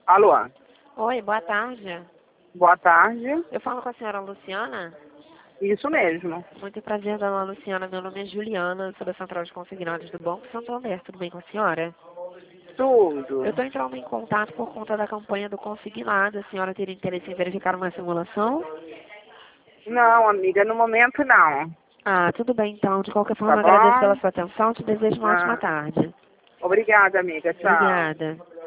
Alô, Oi, boa tarde. boa tarde. Eu falo com a senhora Luciana. Isso mesmo. Muito prazer, dona Luciana. Meu nome é Juliana, sou da Central de Consignados do Banco Santander. Tudo bem com a senhora? Tudo. Eu estou entrando em contato por conta da campanha do Consignado. A senhora teria interesse em verificar uma simulação? Não, amiga, no momento não. Ah, tudo bem então. De qualquer Tá forma, agradeço pela bom? sua atenção. Te desejo uma ótima Ah, tarde. obrigada, amiga. Tchau. Obrigada.